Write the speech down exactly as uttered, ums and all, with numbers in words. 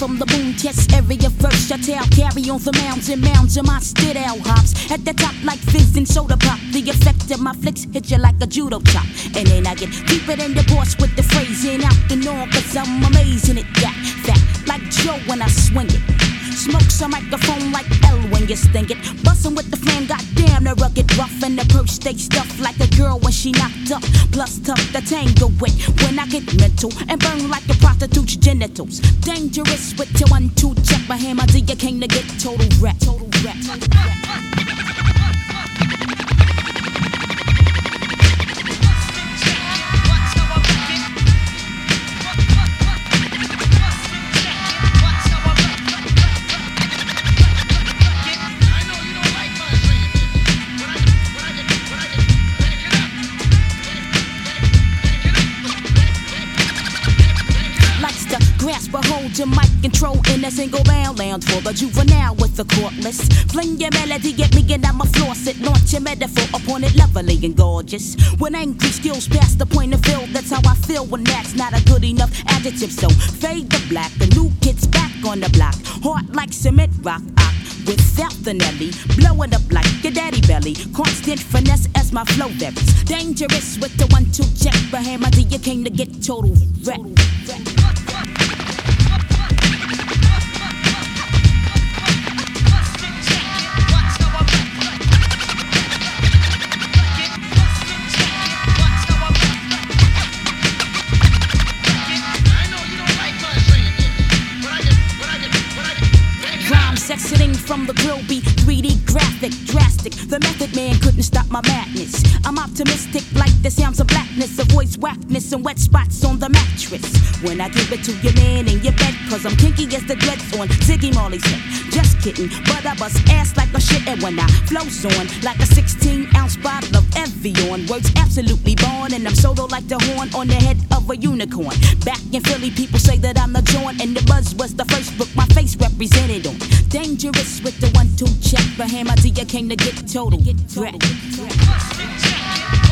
from the boom test area first. I tell carry on the mounds and mounds of my stid out hops. At the top like fizz and soda pop. The effect of my flicks hit you like a judo chop. And then I get deeper in the course with the phrasing out the norm, cause I'm amazing at that. Fat like Joe when I swing it. Smokes a microphone like L when you sting it. Bustin' with the flame, goddamn the rugged rough. And the perch stay stuffed like a girl when she knocked up. Plus tough to tangle with when I get mental. And burn like a prostitute's genitals. Dangerous with your one two check. My hammer do you came to get total rap. Total rap. Total rap. Hold your mic control in a single bound lounge for the juvenile with the cordless. Fling your melody, get me and I'm a floss it. Launch your metaphor upon it, lovely and gorgeous. When angry skills past the point of view, that's how I feel when that's not a good enough adjective. So fade the black, the new kid's back on the block. Hard like cement rock, ah, without the Nelly. Blowing up like your daddy belly. Constant finesse as my flow varies. Dangerous with the one two check. But hammer till you came to get total wreck. Exiting from the grill be three D graphic, drastic. The method man couldn't stop my madness. I'm optimistic like the sounds of blackness. Avoids whackness and wet spots on the mattress. When I give it to your man in your bed, cause I'm kinky as the dreads on Ziggy Marley's head. Just kidding, but I bust ass like a shit. And when I flows on like a sixteen ounce bottle of Evian. Words absolutely born, and I'm solo like the horn on the head of a unicorn. Back in Philly, people say that I'm the joint, and the Buzz was the first book my face represented on. Dangerous with the one two check. The hammer till you came to get total. Get total.